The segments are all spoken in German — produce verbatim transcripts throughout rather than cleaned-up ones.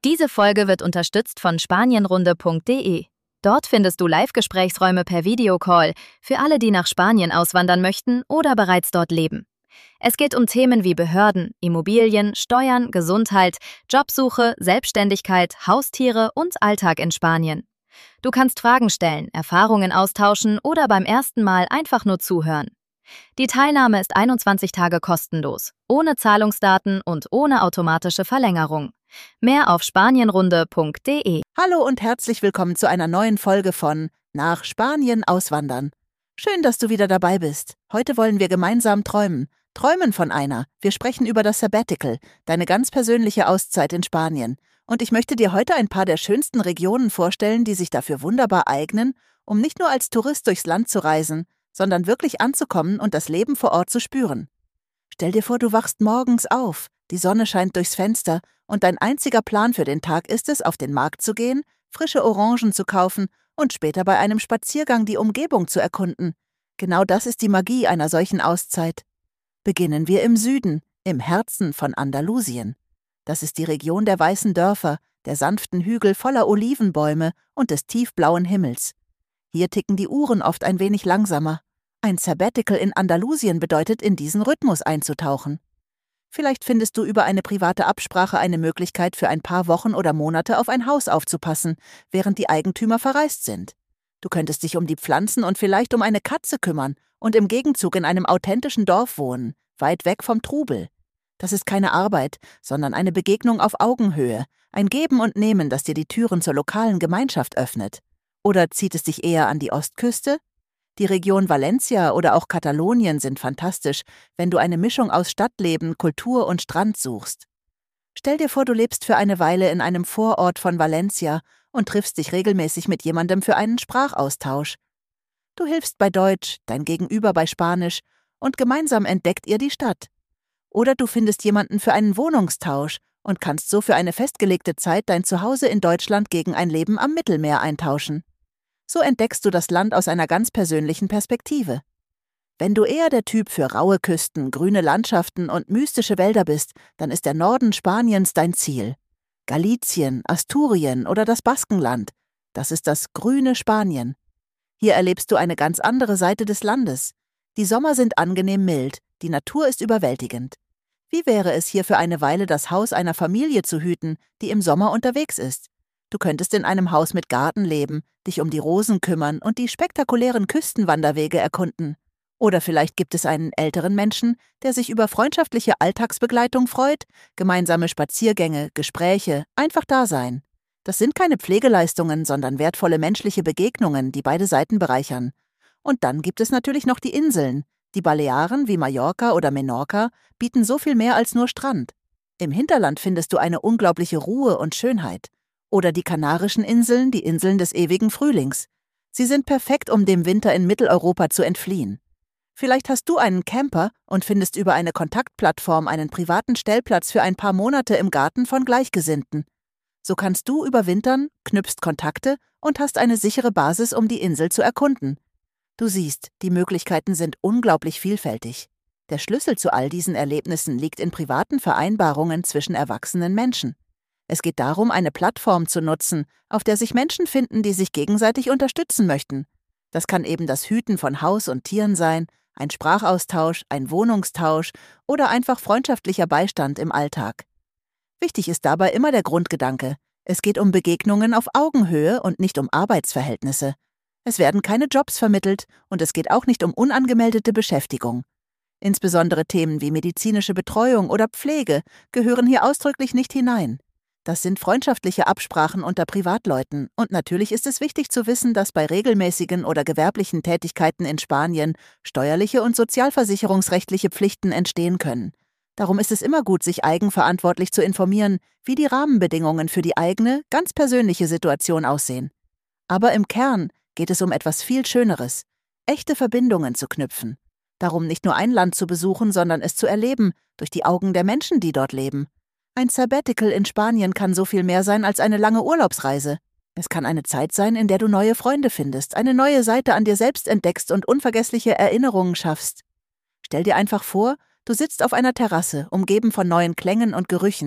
Diese Folge wird unterstützt von spanienrunde punkt de. Dort findest du Live-Gesprächsräume per Videocall für alle, die nach Spanien auswandern möchten oder bereits dort leben. Es geht um Themen wie Behörden, Immobilien, Steuern, Gesundheit, Jobsuche, Selbstständigkeit, Haustiere und Alltag in Spanien. Du kannst Fragen stellen, Erfahrungen austauschen oder beim ersten Mal einfach nur zuhören. Die Teilnahme ist einundzwanzig Tage kostenlos, ohne Zahlungsdaten und ohne automatische Verlängerung. Mehr auf spanienrunde punkt de. Hallo und herzlich willkommen zu einer neuen Folge von Nach Spanien auswandern. Schön, dass du wieder dabei bist. Heute wollen wir gemeinsam träumen. Träumen von einer. Wir sprechen über das Sabbatical, deine ganz persönliche Auszeit in Spanien. Und ich möchte dir heute ein paar der schönsten Regionen vorstellen, die sich dafür wunderbar eignen, um nicht nur als Tourist durchs Land zu reisen, sondern wirklich anzukommen und das Leben vor Ort zu spüren. Stell dir vor, du wachst morgens auf, die Sonne scheint durchs Fenster und dein einziger Plan für den Tag ist es, auf den Markt zu gehen, frische Orangen zu kaufen und später bei einem Spaziergang die Umgebung zu erkunden. Genau das ist die Magie einer solchen Auszeit. Beginnen wir im Süden, im Herzen von Andalusien. Das ist die Region der weißen Dörfer, der sanften Hügel voller Olivenbäume und des tiefblauen Himmels. Hier ticken die Uhren oft ein wenig langsamer. Ein Sabbatical in Andalusien bedeutet, in diesen Rhythmus einzutauchen. Vielleicht findest du über eine private Absprache eine Möglichkeit, für ein paar Wochen oder Monate auf ein Haus aufzupassen, während die Eigentümer verreist sind. Du könntest dich um die Pflanzen und vielleicht um eine Katze kümmern und im Gegenzug in einem authentischen Dorf wohnen, weit weg vom Trubel. Das ist keine Arbeit, sondern eine Begegnung auf Augenhöhe, ein Geben und Nehmen, das dir die Türen zur lokalen Gemeinschaft öffnet. Oder zieht es dich eher an die Ostküste? Die Region Valencia oder auch Katalonien sind fantastisch, wenn du eine Mischung aus Stadtleben, Kultur und Strand suchst. Stell dir vor, du lebst für eine Weile in einem Vorort von Valencia und triffst dich regelmäßig mit jemandem für einen Sprachaustausch. Du hilfst bei Deutsch, dein Gegenüber bei Spanisch und gemeinsam entdeckt ihr die Stadt. Oder du findest jemanden für einen Wohnungstausch und kannst so für eine festgelegte Zeit dein Zuhause in Deutschland gegen ein Leben am Mittelmeer eintauschen. So entdeckst du das Land aus einer ganz persönlichen Perspektive. Wenn du eher der Typ für raue Küsten, grüne Landschaften und mystische Wälder bist, dann ist der Norden Spaniens dein Ziel. Galicien, Asturien oder das Baskenland, das ist das grüne Spanien. Hier erlebst du eine ganz andere Seite des Landes. Die Sommer sind angenehm mild, die Natur ist überwältigend. Wie wäre es hier für eine Weile das Haus einer Familie zu hüten, die im Sommer unterwegs ist? Du könntest in einem Haus mit Garten leben, dich um die Rosen kümmern und die spektakulären Küstenwanderwege erkunden. Oder vielleicht gibt es einen älteren Menschen, der sich über freundschaftliche Alltagsbegleitung freut, gemeinsame Spaziergänge, Gespräche, einfach Dasein. Das sind keine Pflegeleistungen, sondern wertvolle menschliche Begegnungen, die beide Seiten bereichern. Und dann gibt es natürlich noch die Inseln. Die Balearen wie Mallorca oder Menorca bieten so viel mehr als nur Strand. Im Hinterland findest du eine unglaubliche Ruhe und Schönheit. Oder die Kanarischen Inseln, die Inseln des ewigen Frühlings. Sie sind perfekt, um dem Winter in Mitteleuropa zu entfliehen. Vielleicht hast du einen Camper und findest über eine Kontaktplattform einen privaten Stellplatz für ein paar Monate im Garten von Gleichgesinnten. So kannst du überwintern, knüpfst Kontakte und hast eine sichere Basis, um die Insel zu erkunden. Du siehst, die Möglichkeiten sind unglaublich vielfältig. Der Schlüssel zu all diesen Erlebnissen liegt in privaten Vereinbarungen zwischen erwachsenen Menschen. Es geht darum, eine Plattform zu nutzen, auf der sich Menschen finden, die sich gegenseitig unterstützen möchten. Das kann eben das Hüten von Haus und Tieren sein, ein Sprachaustausch, ein Wohnungstausch oder einfach freundschaftlicher Beistand im Alltag. Wichtig ist dabei immer der Grundgedanke. Es geht um Begegnungen auf Augenhöhe und nicht um Arbeitsverhältnisse. Es werden keine Jobs vermittelt und es geht auch nicht um unangemeldete Beschäftigung. Insbesondere Themen wie medizinische Betreuung oder Pflege gehören hier ausdrücklich nicht hinein. Das sind freundschaftliche Absprachen unter Privatleuten und natürlich ist es wichtig zu wissen, dass bei regelmäßigen oder gewerblichen Tätigkeiten in Spanien steuerliche und sozialversicherungsrechtliche Pflichten entstehen können. Darum ist es immer gut, sich eigenverantwortlich zu informieren, wie die Rahmenbedingungen für die eigene, ganz persönliche Situation aussehen. Aber im Kern geht es um etwas viel Schöneres, echte Verbindungen zu knüpfen. Darum nicht nur ein Land zu besuchen, sondern es zu erleben, durch die Augen der Menschen, die dort leben. Ein Sabbatical in Spanien kann so viel mehr sein als eine lange Urlaubsreise. Es kann eine Zeit sein, in der du neue Freunde findest, eine neue Seite an dir selbst entdeckst und unvergessliche Erinnerungen schaffst. Stell dir einfach vor, du sitzt auf einer Terrasse, umgeben von neuen Klängen und Gerüchen.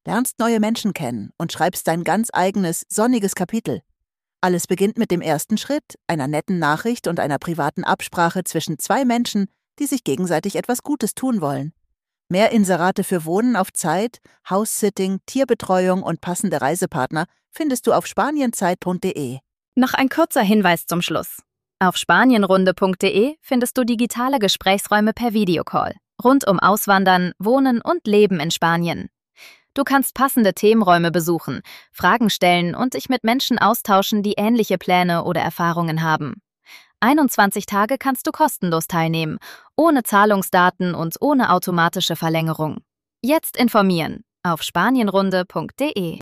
lernst neue Menschen kennen und schreibst dein ganz eigenes, sonniges Kapitel. Alles beginnt mit dem ersten Schritt, einer netten Nachricht und einer privaten Absprache zwischen zwei Menschen, die sich gegenseitig etwas Gutes tun wollen. Mehr Inserate für Wohnen auf Zeit, House-Sitting, Tierbetreuung und passende Reisepartner findest du auf spanienzeit punkt de. Noch ein kurzer Hinweis zum Schluss. Auf spanienrunde punkt de findest du digitale Gesprächsräume per Videocall, rund um Auswandern, Wohnen und Leben in Spanien. Du kannst passende Themenräume besuchen, Fragen stellen und dich mit Menschen austauschen, die ähnliche Pläne oder Erfahrungen haben. einundzwanzig Tage kannst du kostenlos teilnehmen, ohne Zahlungsdaten und ohne automatische Verlängerung. Jetzt informieren auf spanienrunde punkt de.